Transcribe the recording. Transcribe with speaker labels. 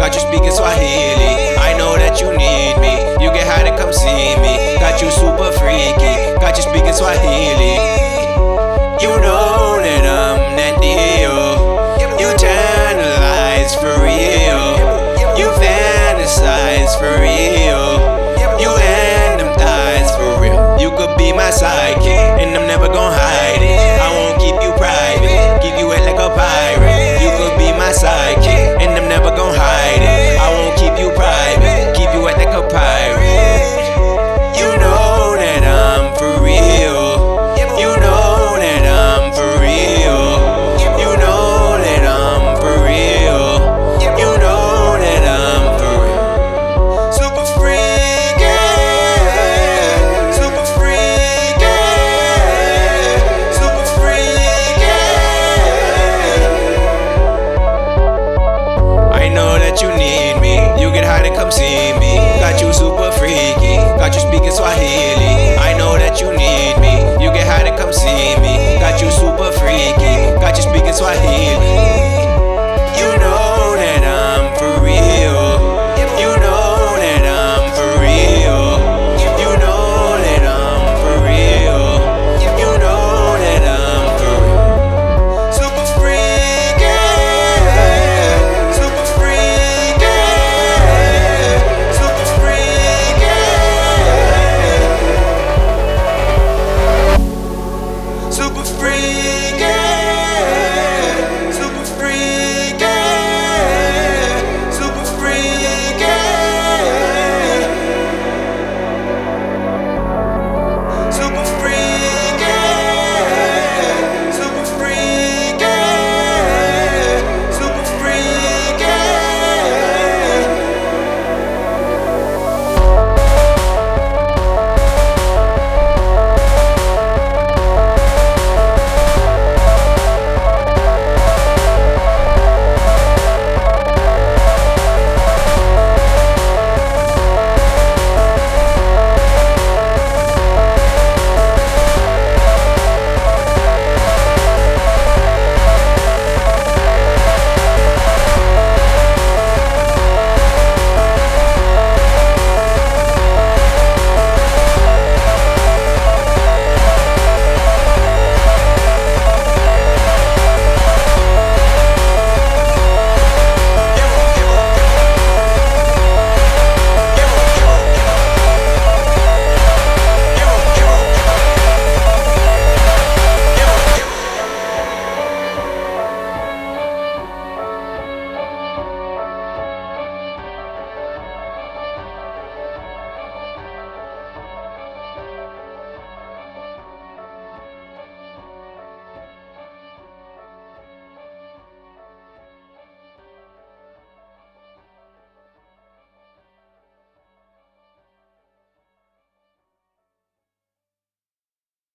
Speaker 1: got you speaking Swahili. I know that you need me, you get high to come see me. Got you super freaky, got you speaking Swahili. You know that I'm that deal. You tantalize for real. You fantasize for real. You and them thighs for real. You could be my sidekick, and I'm never gon' hide it. I won't keep you private, keep you wet like a pirate. You could be my sidekick, and I'm never gon' hide it. I won't keep you private, keep you wet like a pirate. You know that I'm for real. You know that I'm for real. You know that I'm for real. You know that I'm for real. Super freaky, super freaky, super freaky. I know that you need me, you get high to come see me. Got you super freaky, got you speaking Swahili. I know that you need me, you get high to come see me. Got you super freaky, got you speaking Swahili.